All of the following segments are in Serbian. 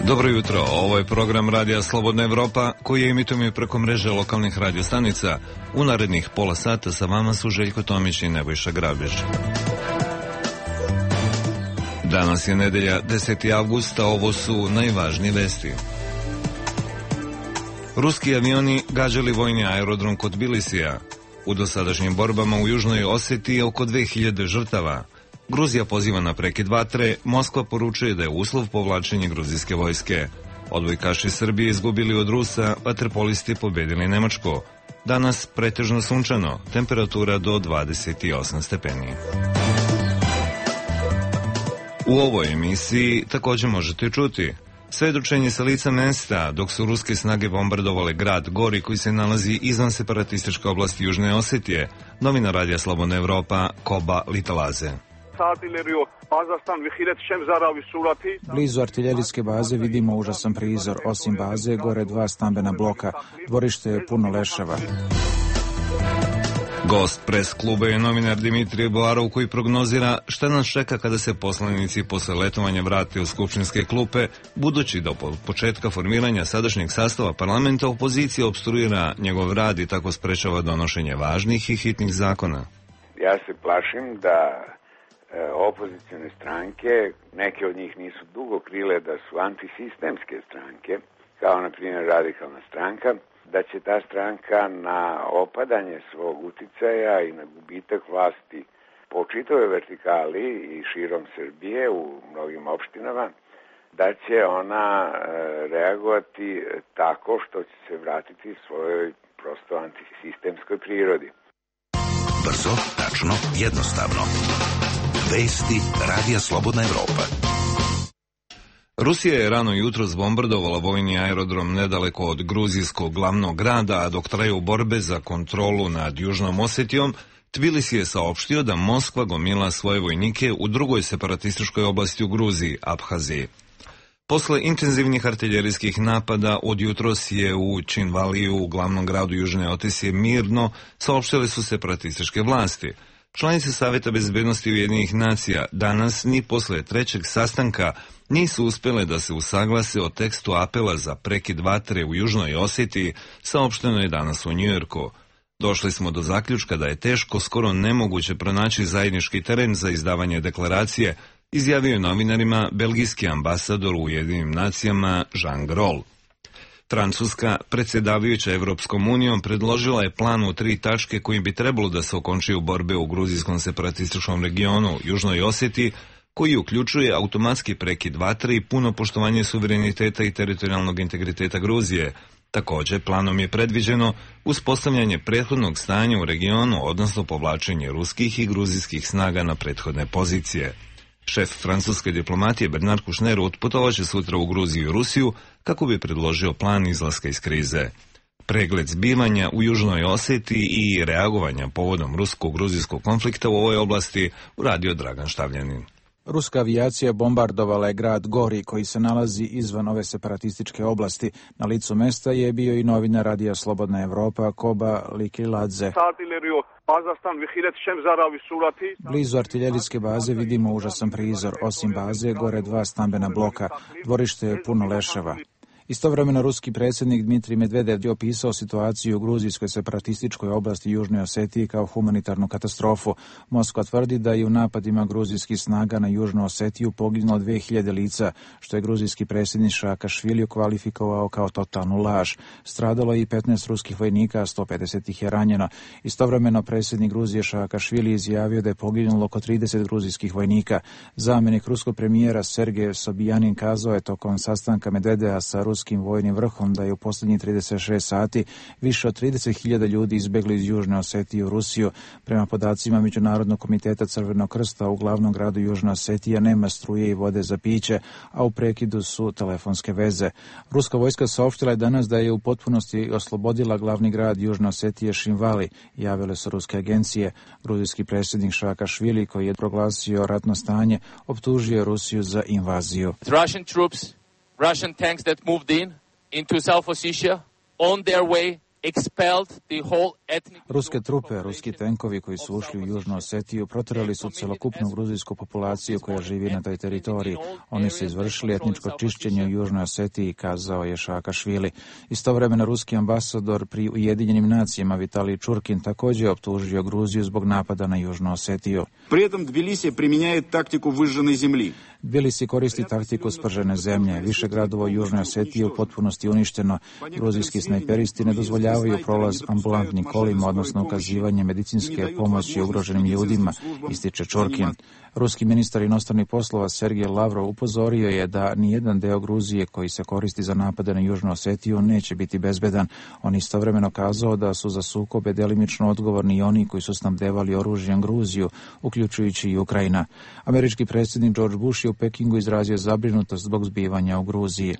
Dobro jutro, ovo je program Radija Slobodna Evropa koji emitujemo preko mreže lokalnih radiostanica. U narednih pola sata sa vama su Željko Tomić i Nebojša Grabić. Danas je nedelja 10. avgusta, ovo su najvažnije vesti. Ruski avioni gađali vojni aerodrom kod Tbilisija. U dosadašnjim borbama u Južnoj Osetiji je oko 2000 žrtava. Gruzija poziva na prekid vatre, Moskva poručuje da je uslov povlačenje gruzijske vojske. Odbojkaši Srbije izgubili od Rusa, vaterpolisti pobedili Nemačku. Danas pretežno sunčano, temperatura do 28 stepeni. U ovoj emisiji također možete čuti svedočenje sa lica mesta dok su ruske snage bombardovale grad Gori koji se nalazi izvan separatističke oblasti Južne Osetije. Novinar Radija Slobodna Evropa Koba Litalaze. Blizu artiljerijske baze vidimo užasan prizor. Osim baze, gore 2 stambena bloka. Dvorište je puno leševa. Gost pres kluba je novinar Dimitrije Boarov koji prognozira šta nas čeka kada se poslanici posle letovanja vrate u skupštinske klupe, budući da od početka formiranja sadašnjeg sastava parlamenta opozicija opstruira njegov rad i tako sprečava donošenje važnih i hitnih zakona. Ja se plašim da opozicione stranke, neke od njih nisu dugo krile da su antisistemske stranke, kao na primjer radikalna stranka, da će ta stranka na opadanje svog uticaja i na gubitak vlasti po čitavoj vertikali i širom Srbije u mnogim opštinama, da će ona reagovati tako što će se vratiti svojoj prosto antisistemskoj prirodi. Brzo, tačno, jednostavno. Vesti Radija Slobodna Evropa. Rusija je rano jutro zbombardovala vojni aerodrom nedaleko od gruzijskog glavnog grada, a dok traju borbe za kontrolu nad Južnom Osetijom, Tbilisi je saopštio da Moskva gomila svoje vojnike u drugoj separatističkoj oblasti u Gruziji, Abhaziji. Posle intenzivnih artiljerijskih napada od jutros je u Činvaliju, u glavnom gradu Južne Osetije, mirno, saopštile su separatističke vlasti. Članice Saveta bezbednosti Ujedinjenih nacija danas ni posle trećeg sastanka nisu uspjele da se usaglase o tekstu apela za prekid vatre u Južnoj Osetiji, saopšteno je danas u Njujorku. Došli smo do zaključka da je teško, skoro nemoguće pronaći zajednički teren za izdavanje deklaracije, izjavio je novinarima belgijski ambasador u Ujedinjenim nacijama Jean Groll. Francuska, predsjedavajuća Evropskom unijom, predložila je plan u 3 tačke kojim bi trebalo da se okončaju borbe u gruzijskom separatističkom regionu Južnoj Osetiji, koji uključuje automatski prekid vatre i puno poštovanje suvereniteta i teritorijalnog integriteta Gruzije. Također, planom je predviđeno uspostavljanje prethodnog stanja u regionu, odnosno povlačenje ruskih i gruzijskih snaga na prethodne pozicije. Šef francuske diplomatije Bernard Kouchner otputovaće sutra u Gruziju i Rusiju kako bi predložio plan izlaska iz krize. Pregled zbivanja u Južnoj Osetiji i reagovanja povodom rusko-gruzijskog konflikta u ovoj oblasti uradio Dragan Štavljanin. Ruska avijacija bombardovala je grad Gori koji se nalazi izvan ove separatističke oblasti. Na licu mesta je bio i novinar Radija Slobodna Evropa Koba Litalaze. Blizu artiljerijske baze vidimo užasan prizor. Osim baze, gore 2 stambena bloka. Dvorište je puno leševa. Istovremeno ruski predsjednik Dmitrij Medvedev je opisao situaciju u gruzijskoj separatističkoj oblasti Južnoj Osetiji kao humanitarnu katastrofu. Moskva tvrdi da je u napadima gruzijskih snaga na Južnu Osetiju poginulo 2000 lica, što je gruzijski predsjednik Saakašvili kvalifikovao kao totalnu laž. Stradalo je i 15 ruskih vojnika, a 150 ih je ranjeno. Istovremeno predsjednik Gruzije Saakašvili izjavio da je poginulo oko 30 gruzijskih vojnika. Zamjenik ruskog premijera Sergej Sobjanin kazao je tokom sastanka Medvedeva sa ruskim vojnim vrhom da je u posljednjih 36 sati više od 30.000 ljudi izbjegli iz Južne Osetije u Rusiju. Prema podacima Međunarodnog komiteta Crvenog krsta u glavnom gradu Južne Osetije nema struje i vode za piće, a u prekidu su telefonske veze. Ruska vojska saopštila je danas da je u potpunosti oslobodila glavni grad Južne Osetije Činvali, javile su ruske agencije. Gruzijski predsjednik Saakašvili, koji je proglasio ratno stanje, optužio Rusiju za invaziju. Russian tanks that moved into South Ossetia on their way Ruske trupe, ruski tenkovi koji su ušli u Južnu Osetiju proterali su celokupnu gruzijsku populaciju koja živi na toj teritoriji. Oni su izvršili etničko čišćenje u Južnoj Osetiji, kazao je Saakašvili. Istovremeno ruski ambasador pri Ujedinjenim nacijama Vitalij Čurkin također je optužio Gruziju zbog napada na Južnu Osetiju. Pritom Tbilisi primjenjuje taktiku vyžžene zemlje. Tbilisi koristi taktiku spržene zemlje. Više gradova u Južnoj Osetiji u potpunosti uništeno. Gruzijski snajperisti ne dozvoljavaju prolaz ambulantnim kolima, odnosno ukazivanje medicinske pomoći ugroženim ljudima, ističe Čurkin. Ruski ministar inostranih poslova Sergej Lavrov upozorio je da nijedan deo Gruzije koji se koristi za napade na Južnu Osetiju neće biti bezbedan. On istovremeno kazao da su za sukobe delimično odgovorni i oni koji su snabdevali oružjem Gruziju, uključujući i Ukrajina. Američki predsjednik George Bush je u Pekingu izrazio zabrinutost zbog zbivanja u Gruziji.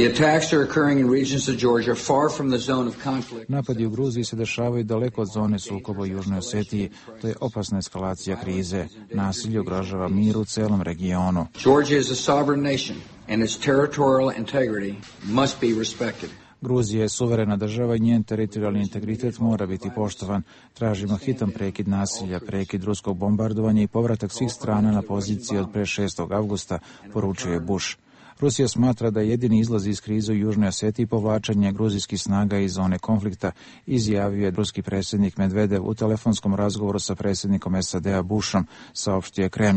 Napadi u Gruziji se dešavaju daleko od zone sukoba u Južnoj Osetiji. To je opasna eskalacija krize. Nasilje ugrožava mir u celom regionu. Georgia is a sovereign nation and its territorial integrity must be respected. Gruzija je suverena država i njen teritorijalni integritet mora biti poštovan. Tražimo hitan prekid nasilja, prekid ruskog bombardovanja i povratak svih strana na pozicije od pre 6. avgusta, poručio je Bush. Rusija smatra da je jedini izlaz iz krize u Južnoj Osetiji povlačenje gruzijskih snaga iz zone konflikta, izjavio je ruski predsjednik Medvedev u telefonskom razgovoru sa predsjednikom SAD-a Bushom, saopštio je Kremlj.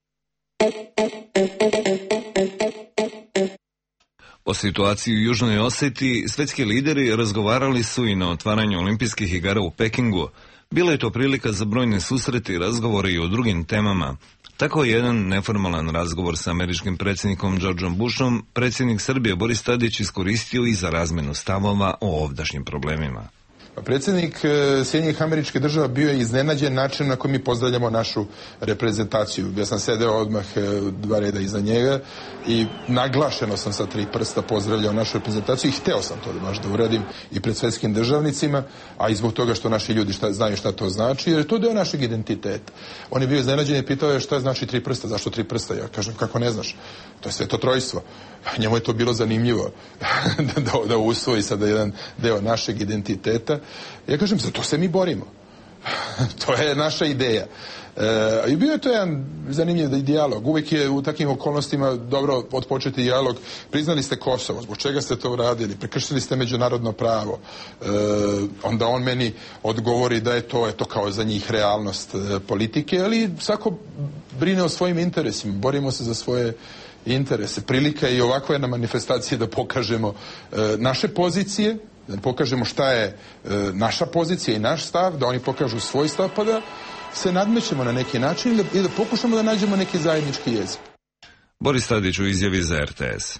O situaciji u Južnoj Osetiji svetski lideri razgovarali su i na otvaranju olimpijskih igara u Pekingu. Bila je to prilika za brojne susrete i razgovore i o drugim temama. Tako je jedan neformalan razgovor sa američkim predsjednikom Georgeom Bushom predsjednik Srbije Boris Tadić iskoristio i za razmenu stavova o ovdašnjim problemima. Predsjednik Sjedinjenih Američkih Država bio je iznenađen način na koji mi pozdravljamo našu reprezentaciju. Ja sam sedeo odmah 2 reda iza njega i naglašeno sam sa 3 prsta pozdravljao našu reprezentaciju i hteo sam to baš da uradim i pred svetskim državnicima, a i zbog toga što naši ljudi znaju šta to znači, jer je to deo našeg identiteta. On je bio iznenađen i pitao je šta znači 3 prsta, zašto 3 prsta? Ja kažem, kako ne znaš? To je Sveto Trojstvo. Njemu je to bilo zanimljivo da usvoji sada jedan deo našeg identiteta. Ja kažem, za to se mi borimo. To je naša ideja. I bio je to jedan zanimljiv dijalog. Uvijek je u takvim okolnostima dobro odpočeti dijalog. Priznali ste Kosovo, zbog čega ste to uradili? Prekršili ste međunarodno pravo. Onda on meni odgovori da je to kao za njih realnost politike, ali svako brine o svojim interesima. Borimo se za svoje interese. Prilika je i ovakva jedna manifestacija da pokažemo naše pozicije, da pokažemo šta je naša pozicija i naš stav, da oni pokažu svoj stav, pa da se nadmećemo na neki način i da pokušamo da nađemo neki zajednički jezik. Boris Tadić u izjavi za RTS.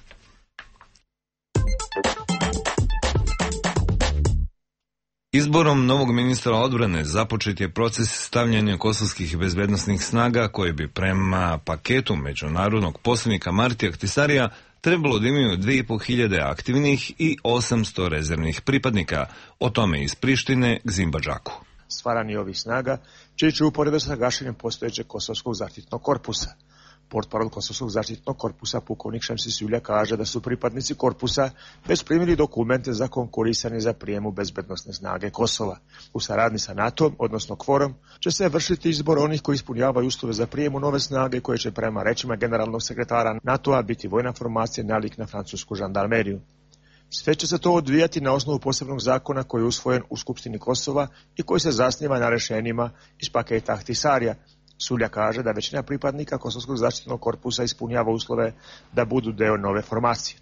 Izborom novog ministra odbrane započet je proces stavljanja kosovskih bezbednosnih snaga koje bi prema paketu međunarodnog poslovnika Martija Ahtisarija trebalo da imaju 2500 aktivnih i 800 rezervnih pripadnika, o tome iz Prištine Gzimbadžaku. Stvaranje ovih snaga će ići uporedo sa gašenjem postojećeg kosovskog zaštitnog korpusa. Portparol Kosovskog zaštitnog korpusa pukovnik Šemsis Julja kaže da su pripadnici korpusa već primili dokumente za konkurisanje za prijem u bezbednosne snage Kosova. U saradnji sa NATO-om, odnosno KFOR-om, će se vršiti izbor onih koji ispunjavaju uslove za prijem u nove snage koje će prema rečima generalnog sekretara NATO-a biti vojna formacija nalik na francusku žandarmeriju. Sve će se to odvijati na osnovu posebnog zakona koji je usvojen u Skupštini Kosova i koji se zasniva na rešenjima iz paketa Ahtisarija. Sulja kaže da većina pripadnika Kosovskog zaštitnog korpusa ispunjava uslove da budu deo nove formacije.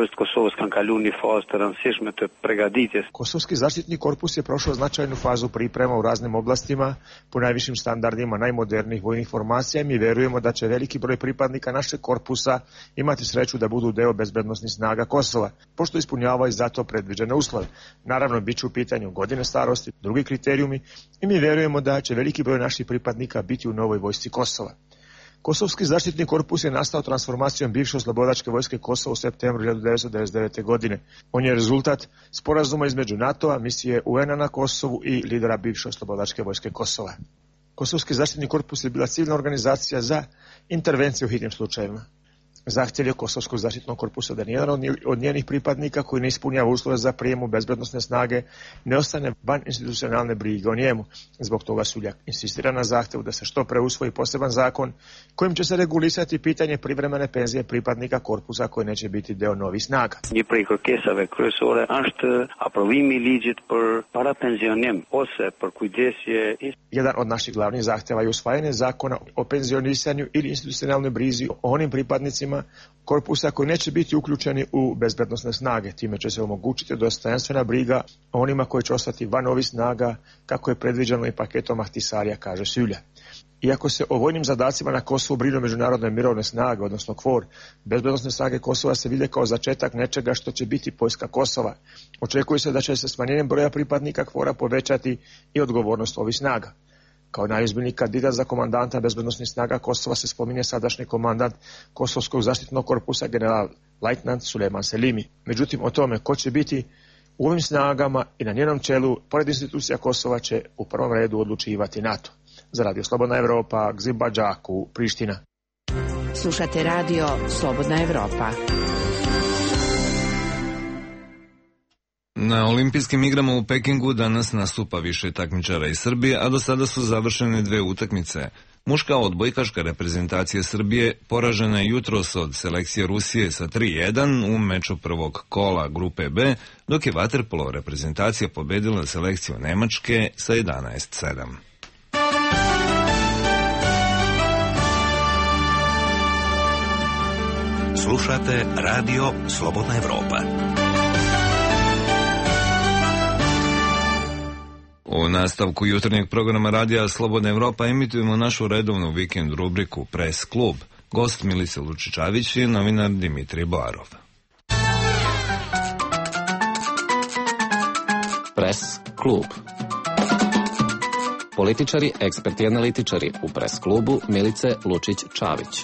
Kosovski zaštitni korpus je prošao značajnu fazu priprema u raznim oblastima po najvišim standardima najmodernijih vojnih formacija i mi verujemo da će veliki broj pripadnika našeg korpusa imati sreću da budu deo bezbednosnih snaga Kosova, pošto ispunjavaju za to predviđene uslove. Naravno, bit će u pitanju godine starosti, drugi kriterijumi i mi verujemo da će veliki broj naših pripadnika biti u novoj vojsci Kosova. Kosovski zaštitni korpus je nastao transformacijom bivše oslobodačke vojske Kosova u septembru 1999. godine. On je rezultat sporazuma između NATO-a, misije UN-a na Kosovu i lidera bivše oslobodačke vojske Kosova. Kosovski zaštitni korpus je bila civilna organizacija za intervenciju u hitnim slučajevima. zahtjev Kosovskog zaštitnog korpusa da nijedan od njenih pripadnika koji ne ispunjava uslove za prijem u bezbednosne snage ne ostane van institucionalne brige o njemu. Zbog toga Suljak insistira na zahtjevu da se što pre usvoji poseban zakon kojim će se regulisati pitanje privremene penzije pripadnika korpusa koji neće biti deo novih snaga. Një prej kërkesave kryesore është aprovimi i ligjit për parapensionim ose për kujdesje. Jedan od naših glavnih zahtjeva je usvajanje zakona o penzionisanju ili institucionalnoj brizi o onim pripadnicima korpusa koji neće biti uključeni u bezbednosne snage. Time će se omogućiti dostojanstvena briga o onima koji će ostati van ovih snaga, kako je predviđeno i paketom Ahtisarija, kaže Sülja. Iako se o vojnim zadacima na Kosovu brinu međunarodne mirovne snage, odnosno KFOR, bezbednosne snage Kosova se vide kao začetak nečega što će biti vojska Kosova. Očekuje se da će se smanjenjem broja pripadnika KFOR-a povećati i odgovornost ovih snaga. Kao najozbiljniji kandidat za komandanta bezbednosnih snaga Kosova se spominje sadašnji komandant Kosovskog zaštitnog korpusa general lajtnant Sulejman Selimi. Međutim, o tome ko će biti u ovim snagama i na njenom čelu, pored institucija Kosova, će u prvom redu odlučivati NATO. Za Radio Slobodna Evropa, Gzimba Đaku, Priština. Slušate Radio Slobodna Evropa. Na olimpijskim igrama u Pekingu danas nastupa više takmičara iz Srbije, a do sada su završene 2 utakmice. Muška odbojkaška reprezentacija Srbije poražena je jutros od selekcije Rusije sa 3:1 u meču prvog kola grupe B, dok je vaterpolo reprezentacija pobedila selekciju Nemačke sa 11:7. Slušate Radio Slobodna Evropa. U nastavku jutarnjeg programa Radija Slobodna Evropa emitujemo našu redovnu vikend rubriku Press klub. Gost Milica Lučičavić je novinar Dimitrije Boarov. Press klub. Političari, eksperti i analitičari u Press klubu Milice Lučić-Čavić.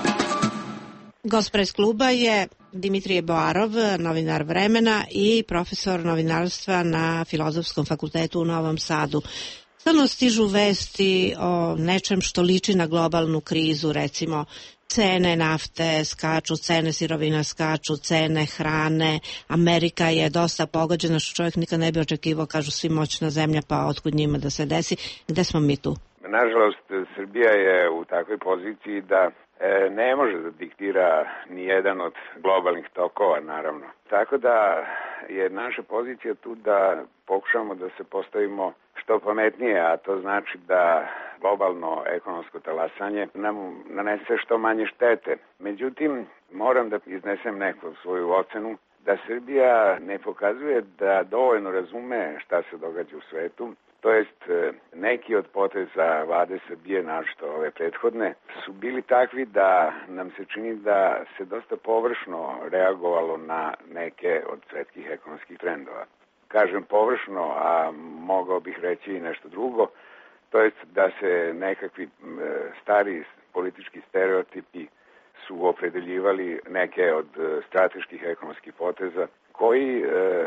Gost Press kluba je Dimitrije Boarov, novinar Vremena i profesor novinarstva na Filozofskom fakultetu u Novom Sadu. Stalno stižu vesti o nečem što liči na globalnu krizu, recimo cene nafte skaču, cene sirovina skaču, cene hrane. Amerika je dosta pogođena, što čovjek nikad ne bi očekivao, kažu svi moćna zemlja, pa otkud njima da se desi. Gde smo mi tu? Nažalost, Srbija je u takvoj poziciji da ne može da diktira ni jedan od globalnih tokova, naravno. Tako da je naša pozicija tu da pokušamo da se postavimo što pametnije, a to znači da globalno ekonomsko talasanje nam nanese što manje štete. Međutim, moram da iznesem neku svoju ocenu da Srbija ne pokazuje da dovoljno razume šta se događa u svetu. To jest, neki od poteza vlade Srbije, našto ove prethodne, su bili takvi da nam se čini da se dosta površno reagovalo na neke od svetskih ekonomskih trendova. Kažem površno, a mogao bih reći i nešto drugo, to jest da se nekakvi stari politički stereotipi su opredeljivali neke od strateških ekonomskih poteza koji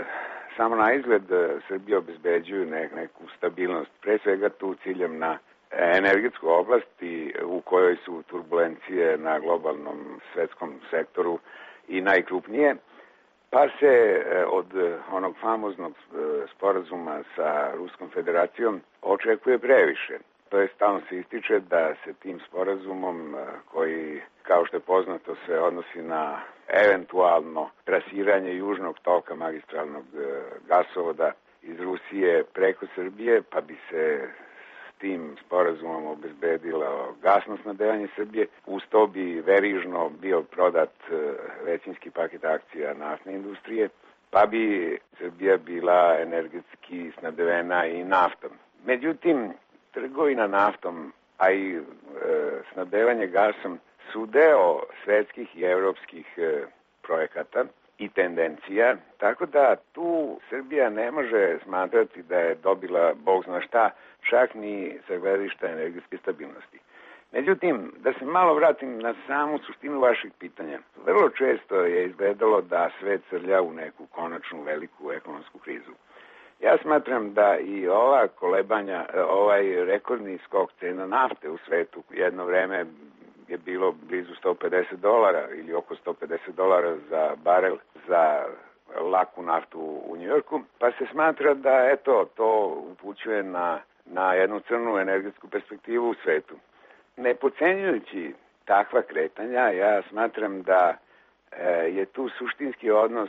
samo na izgled Srbije obezbeđuju neku stabilnost, pre svega tu ciljem na energetsku oblast u kojoj su turbulencije na globalnom svetskom sektoru i najkrupnije, pa se od onog famoznog sporazuma sa Ruskom federacijom očekuje previše. To je stalno se ističe da se tim sporazumom koji, kao što je poznato, se odnosi na eventualno trasiranje južnog toka magistralnog gasovoda iz Rusije preko Srbije, pa bi se s tim sporazumom obezbedilo gasno snabdevanje Srbije. Uz to bi verižno bio prodat većinski paket akcija naftne industrije, pa bi Srbija bila energetski snabdevena i naftom. Međutim, trgovina naftom, a i snabdevanje gasom su deo svetskih i evropskih projekata i tendencija, tako da tu Srbija ne može smatrati da je dobila bog zna šta, čak ni sa gledišta energetske stabilnosti. Međutim, da se malo vratim na samu suštinu vaših pitanja. Vrlo često je izgledalo da svet srlja u neku konačnu veliku ekonomsku krizu. Ja smatram da i ova kolebanja, ovaj rekordni skok cena nafte u svetu jedno vreme je bilo blizu $150 ili oko $150 za barel za laku naftu u Njujorku, pa se smatra da eto to upućuje na jednu crnu energetsku perspektivu u svetu. Ne podcenjujući takva kretanja, ja smatram da je tu suštinski odnos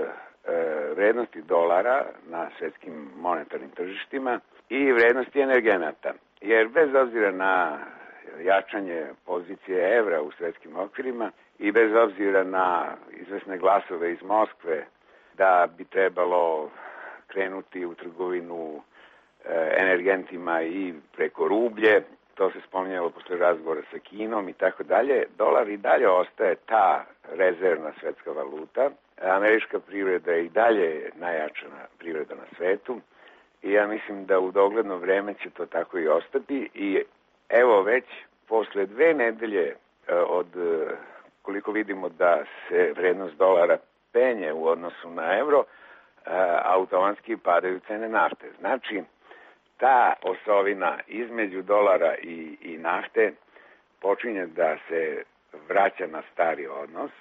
vrednosti dolara na svetskim monetarnim tržištima i vrednosti energenata. Jer bez obzira na jačanje pozicije evra u svetskim okvirima i bez obzira na izvesne glasove iz Moskve da bi trebalo krenuti u trgovinu energentima i preko rublje, to se spominjalo posle razgovora sa Kinom i tako dalje, dolar i dalje ostaje ta rezervna svetska valuta. Američka privreda je i dalje najjača privreda na svetu i ja mislim da u dogledno vreme će to tako i ostati i evo već posle 2 nedelje od koliko vidimo da se vrednost dolara penje u odnosu na evro, automatski padaju cene nafte. Znači, ta osovina između dolara i nafte počinje da se vraća na stari odnos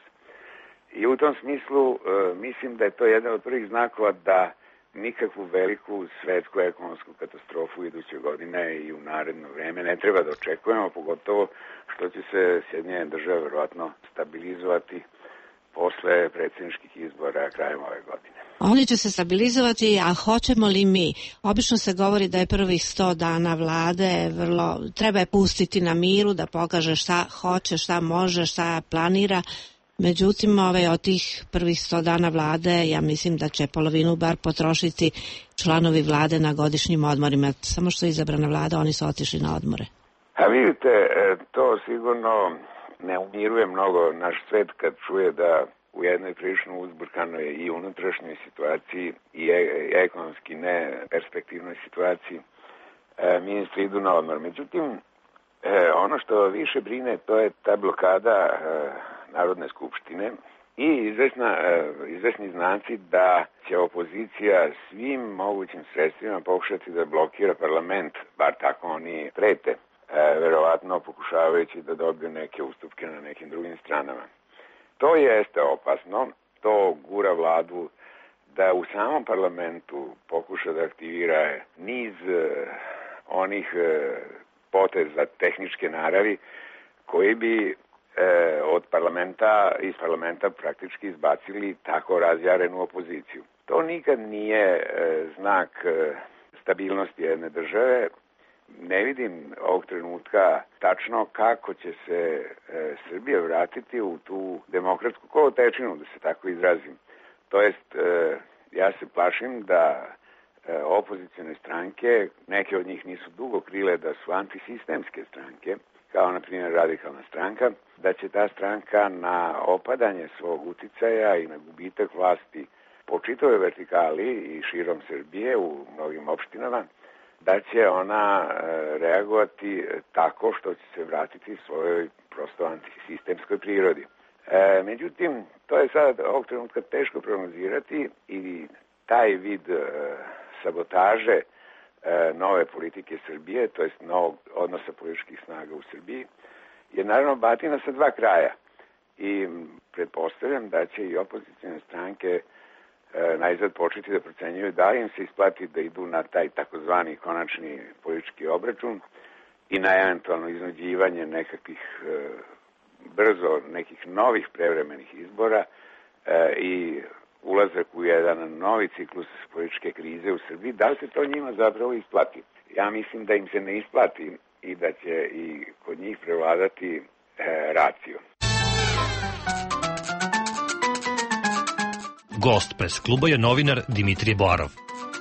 i u tom smislu mislim da je to jedan od prvih znakova da nikakvu veliku svetsku ekonomsku katastrofu iduće godine i u naredno vreme ne treba da očekujemo, pogotovo što će se Sjedinjene države verovatno stabilizovati posle predsjedničkih izbora krajem ove godine. Oni će se stabilizovati, a hoćemo li mi? Obično se govori da je prvih 100 dana vlade treba je pustiti na miru, da pokaže šta hoće, šta može, šta planira. Međutim, od tih prvih 100 dana vlade, ja mislim da će polovinu bar potrošiti članovi vlade na godišnjim odmorima. Samo što je izabrana vlada, oni su otišli na odmore. A vidite, to sigurno ne umiruje mnogo naš svet kad čuje da u jednoj prilično uzburkanoj i unutrašnjoj situaciji i ekonomski neperspektivnoj situaciji ministri idu na odmor. Međutim, ono što više brine, to je ta blokada Narodne skupštine i izvesni znaci da će opozicija svim mogućim sredstvima pokušati da blokira parlament, bar tako oni prete, verovatno pokušavajući da dobiju neke ustupke na nekim drugim stranama. To jeste opasno, to gura vladu da u samom parlamentu pokuša da aktivira niz onih poteza tehničke naravi koji bi iz parlamenta praktički izbacili tako razjarenu opoziciju. To nikad nije znak stabilnosti jedne države. Ne vidim ovog trenutka tačno kako će se Srbija vratiti u tu demokratsku kolotečinu, da se tako izrazim. To jest, ja se plašim da opozicione stranke, neke od njih nisu dugo krile da su antisistemske stranke, kao na primjer Radikalna stranka, da će ta stranka na opadanje svog uticaja i na gubitak vlasti po čitavoj vertikali i širom Srbije u mnogim opštinama, da će ona reagovati tako što će se vratiti svojoj prosto antisistemskoj prirodi. Međutim, to je sad ovog trenutka teško prognozirati i taj vid sabotaže nove politike Srbije, to jest novog odnosa političkih snaga u Srbiji, je naravno batina sa 2 kraja. I pretpostavljam da će i opozicione stranke najzad početi da procenjuju da li im se isplati da idu na taj takozvani konačni politički obračun i na eventualno iznuđivanje nekih novih prevremenih izbora i ulazak u jedan novi ciklus političke krize u Srbiji. Da li se to njima zapravo isplati? Ja mislim da im se ne isplati i da će i kod njih prevladati racio. Gost pres kluba je novinar Dimitrije Boarov.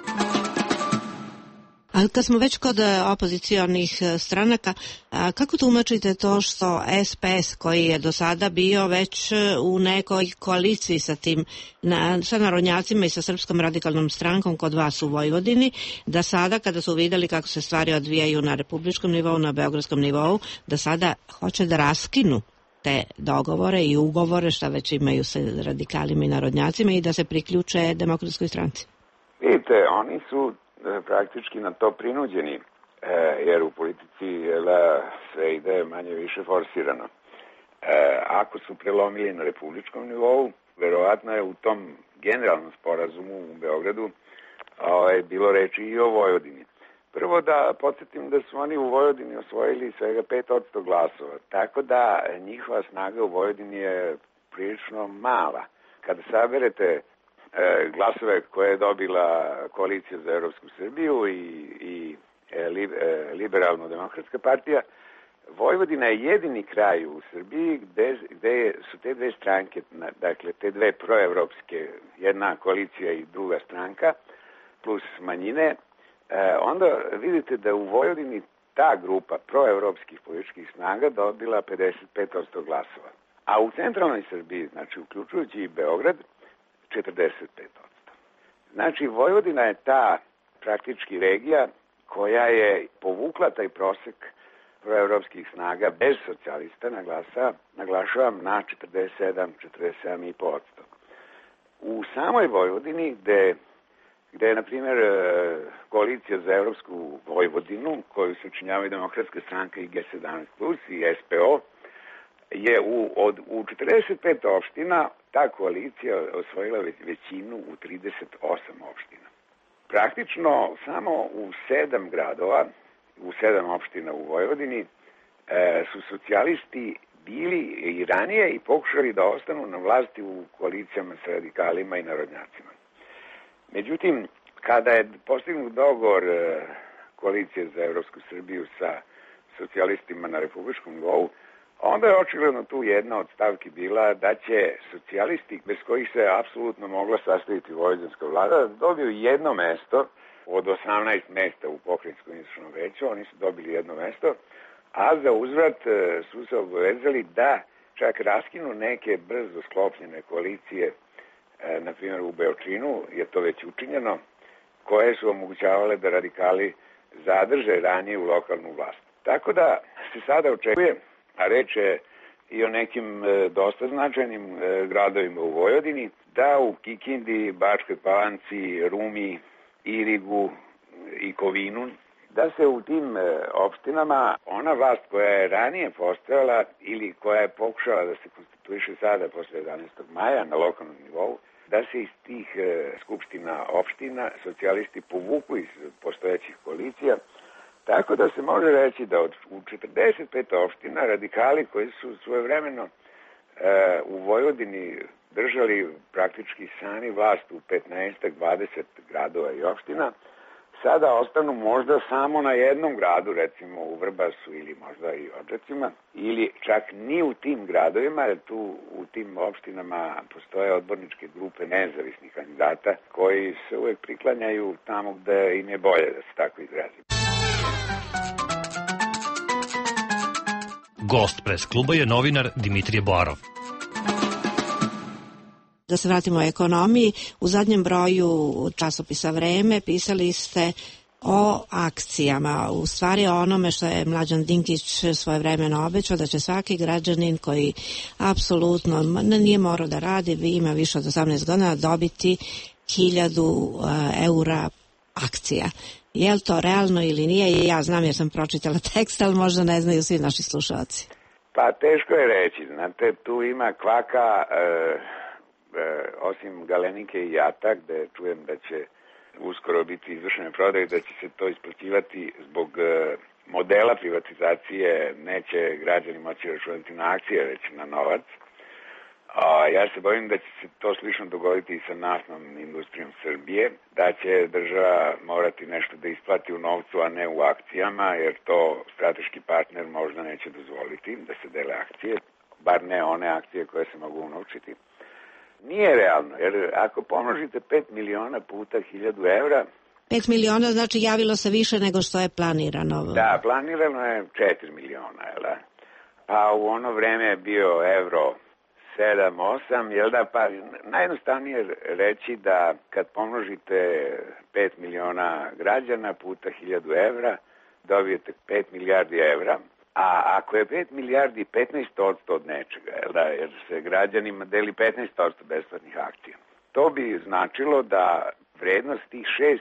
Ali kad smo već kod opozicionih stranaka, kako tumačite to što SPS, koji je do sada bio već u nekoj koaliciji sa tim, sa narodnjacima i sa Srpskom radikalnom strankom kod vas u Vojvodini, da sada kada su videli kako se stvari odvijaju na republičkom nivou, na beogradskom nivou, da sada hoće da raskinu te dogovore i ugovore šta već imaju sa radikalima i narodnjacima i da se priključe Demokratskoj stranci? Vidite, oni su praktički na to prinuđeni, jer u politici sve ide manje više forsirano. Ako su prelomili na republičkom nivou, verovatno je u tom generalnom sporazumu u Beogradu bilo reči i o Vojvodini. Prvo da podsjetim da su oni u Vojvodini osvojili svega 5% glasova, tako da njihova snaga u Vojvodini je prilično mala. Kada saberete glasove koje je dobila Koalicija za Evropsku Srbiju i Liberalno-demokratska partija, Vojvodina je jedini kraj u Srbiji gde su te dve stranke, dakle te dve proevropske, jedna koalicija i druga stranka, plus manjine, onda vidite da u Vojvodini ta grupa proevropskih političkih snaga dobila 55% glasova. A u centralnoj Srbiji, znači uključujući i Beograd, 45%. Znači Vojvodina je ta praktički regija koja je povukla taj prosek proevropskih snaga bez socijalista, naglašavam, na 47,5%. U samoj Vojvodini, gde je, na primjer, Koalicija za Evropsku Vojvodinu, koju se učinjavaju Demokratska stranka i G17+, i SPO, je u 45 opština ta koalicija osvojila većinu u 38 opština. Praktično samo u 7 gradova, u 7 opština u Vojvodini su socijalisti bili i ranije i pokušali da ostanu na vlasti u koalicijama sa radikalima i narodnjacima. Međutim, kada je postignut dogovor Koalicije za Evropsku Srbiju sa socijalistima na republičkom nivou, onda je očigledno tu jedna od stavki bila da će socijalisti, bez kojih se apsolutno mogla sastaviti vojvođanska vlada, dobiju jedno mesto od 18 mesta u pokrajinskom izvršnom veću, oni su dobili jedno mesto, a za uzvrat su se obavezali da čak raskinu neke brzo sklopljene koalicije, na primjer u Beočinu je to već učinjeno, koje su omogućavale da radikali zadrže ranije u lokalnu vlast. Tako da se sada očekuje, a reč je i o nekim dosta značajnim gradovima u Vojvodini, da u Kikindi, Bačkoj Palanci, Rumi, Irigu i Kovinu, da se u tim opštinama ona vlast koja je ranije postojala ili koja je pokušala da se konstituiše sada posle 11. maja na lokalnom nivou, da se iz tih skupština opština socijalisti povuku iz postojećih koalicija, tako da se može reći da u 45 opština radikali koji su svojevremeno u Vojvodini držali praktički sami vlast u 15-20 gradova i opština, sada ostanu možda samo na jednom gradu, recimo u Vrbasu ili možda i Odžacima, ili čak ni u tim gradovima, jer tu u tim opštinama postoje odborničke grupe nezavisnih kandidata koji se uvek priklanjaju tamo gde im je bolje, da se tako izrazim. Gost Pres kluba je novinar Dimitrije Boarov. Da se vratimo o ekonomiji, u zadnjem broju časopisa Vreme pisali ste o akcijama, u stvari o onome što je Mlađan Dinkić svojevremeno obećao, da će svaki građanin koji apsolutno nije morao da radi, ima više od 18 godina, dobiti 1000 eura akcija. Je li to realno ili nije? Ja znam jer sam pročitala tekst, ali možda ne znaju svi naši slušalci. Pa teško je reći, znate, tu ima kvaka, osim Galenike i Jata, gde čujem da će uskoro biti izvršene prodaje, da će se to isplaćivati zbog modela privatizacije, neće građani moći računati na akcije, već na novac. Ja se bojim da će se to slično dogoditi i sa naftnom industrijom Srbije, da će država morati nešto da isplati u novcu, a ne u akcijama, jer to strateški partner možda neće dozvoliti da se dele akcije, bar ne one akcije koje se mogu unovčiti. Nije realno, jer ako pomnožite 5 miliona puta 1000 evra... 5 miliona znači javilo se više nego što je planirano. Da, planirano je 4 miliona, jel da? Pa u ono vreme je bio evro 7-8, jel da? Pa najjednostavnije reći da kad pomnožite 5 miliona građana puta 1000 evra, dobijete 5 milijardi evra. A ako je 5 milijardi 15% od nečega, jer se građanima deli 15% besplatnih akcija, to bi značilo da vrednost tih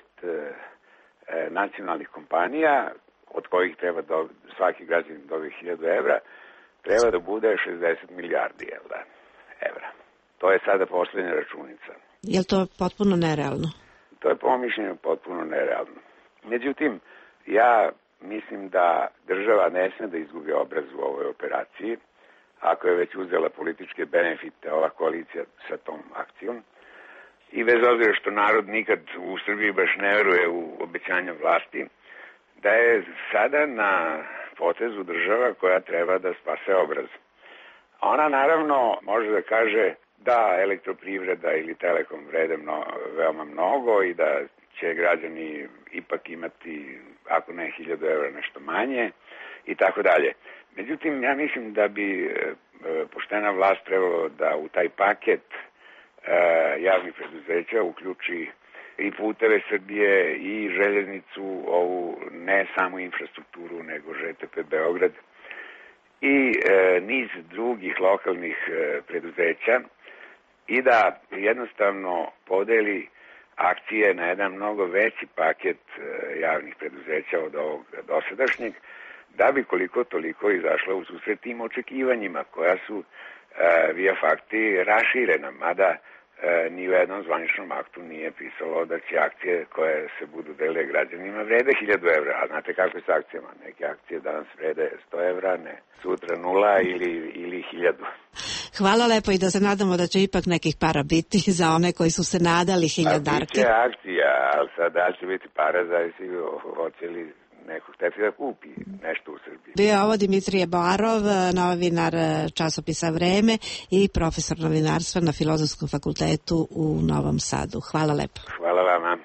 6 nacionalnih kompanija, od kojih treba svaki građanin dobije 1000 evra, treba da bude 60 milijardi evra. To je sada poslednja računica. Je li to potpuno nerealno? To je po mišljenju potpuno nerealno. Međutim, ja mislim da država ne sme da izgubi obraz u ovoj operaciji, ako je već uzela političke benefite ova koalicija sa tom akcijom. I bez obzira što narod nikad u Srbiji baš ne veruje u obećanja vlasti, da je sada na potezu država koja treba da spase obraz. Ona naravno može da kaže da elektroprivreda ili Telekom vrede veoma mnogo i da će građani ipak imati, ako ne 1000 evra, nešto manje i tako dalje. Međutim, ja mislim da bi poštena vlast trebalo da u taj paket javnih preduzeća uključi i Puteve Srbije i željeznicu, ovu ne samo infrastrukturu, nego ŽTP Beograd i niz drugih lokalnih preduzeća i da jednostavno podeli akcije na jedan mnogo veći paket javnih preduzeća od ovog dosadašnjeg, da bi koliko toliko izašla u susret tim očekivanjima koja su via fakti raširena, mada ni u jednom zvaničnom aktu nije pisalo da će akcije koje se budu delile građanima vrede 1000 evra. A znate kako je s akcijama? Neke akcije danas vrede 100 evra, ne sutra 0 ili 1000. Hvala lepo i da se nadamo da će ipak nekih para biti za one koji su se nadali 1000-darke. Biće akcija, ali sad da će biti para, zavisi hoće li neko hteti da kupi nešto u Srbiji. Bio je ovo Dimitrije Boarov, novinar časopisa Vreme i profesor novinarstva na Filozofskom fakultetu u Novom Sadu. Hvala lepo. Hvala vama.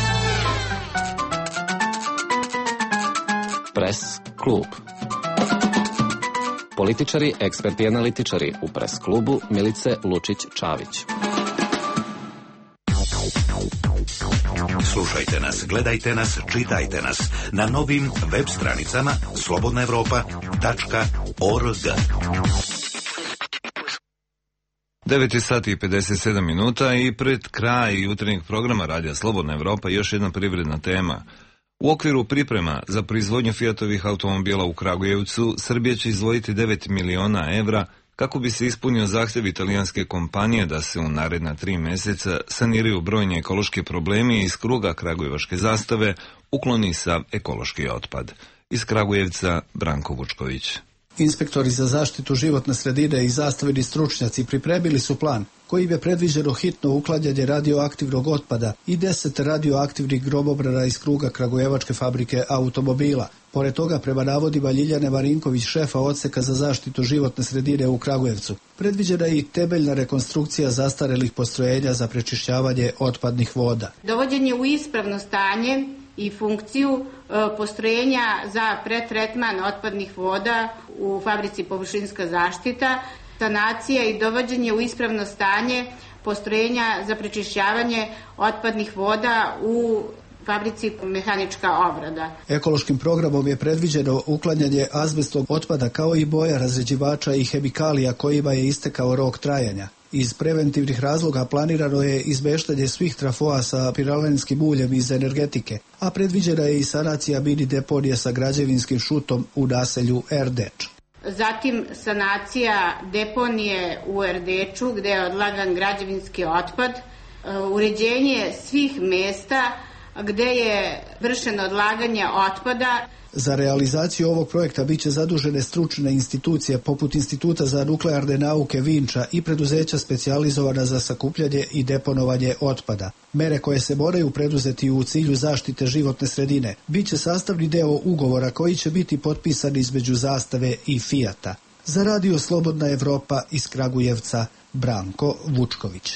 Pres klub. Političari, eksperti i analitičari u Pres klubu Milice Lučić-Čavić. Slušajte nas, gledajte nas, čitajte nas na novim web stranicama slobodnaevropa.org. 9 sati i 57 minuta i pred kraj jutarnjeg programa Radija Slobodna Evropa još jedna privredna tema. U okviru priprema za proizvodnju Fiatovih automobila u Kragujevcu, Srbija će izdvojiti 9 miliona evra kako bi se ispunio zahtjev italijanske kompanije da se u naredna 3 meseca saniraju brojni ekološki problemi iz kruga kragujevačke zastave ukloni sav ekološki otpad. Iz Kragujevca Branko Vučković. Inspektori za zaštitu životne sredine i zastaveni stručnjaci pripremili su plan kojim je predviđeno hitno uklanjanje radioaktivnog otpada i 10 radioaktivnih gromobrana iz kruga kragujevačke fabrike automobila. Pored toga, prema navodima Ljiljane Marinković, šefa odseka za zaštitu životne sredine u Kragujevcu, predviđena je i temeljna rekonstrukcija zastarelih postrojenja za prečišćavanje otpadnih voda. Dovođenje u ispravno stanje i funkciju postrojenja za pretretman otpadnih voda u fabrici Površinska zaštita, sanacija i dovođenje u ispravno stanje postrojenja za prečišćavanje otpadnih voda u fabrici Mehanička obrada. Ekološkim programom je predviđeno uklanjanje azbestnog otpada kao i boja, razređivača i hemikalija kojima je istekao rok trajanja. Iz preventivnih razloga planirano je izmeštanje svih trafoa sa piralenskim uljem iz energetike, a predviđena je i sanacija mini deponije sa građevinskim šutom u naselju Erdeč. Zatim sanacija deponije u Erdeču gde je odlagan građevinski otpad, uređenje svih mesta gde je vršeno odlaganje otpada. Za realizaciju ovog projekta biće zadužene stručne institucije poput Instituta za nuklearne nauke Vinča i preduzeća specijalizovana za sakupljanje i deponovanje otpada. Mere koje se moraju preduzeti u cilju zaštite životne sredine biće sastavni deo ugovora koji će biti potpisan između Zastave i Fijata. Za Radio Slobodna Evropa iz Kragujevca, Branko Vučković.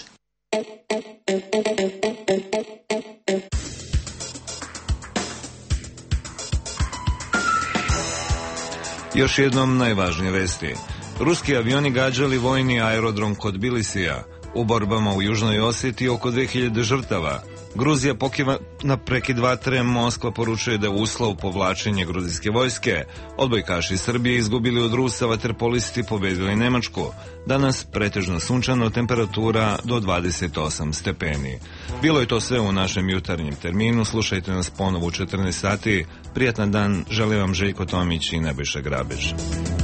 Još jednom najvažnije vesti. Ruski avioni gađali vojni aerodrom kod Tbilisija. U borbama u Južnoj Oseti oko 2000 žrtava. Gruzija pokiva na prekid vatre, Moskva poručuje da je uslov povlačenje gruzijske vojske. Odbojkaši Srbije izgubili od Rusa, vaterpolisti pobedili Nemačku. Danas pretežno sunčano, temperatura do 28 stepeni. Bilo je to sve u našem jutarnjem terminu. Slušajte nas ponovo u 14 sati. Prijatan dan, želim vam Željko Tomić i Nebojša Grabež.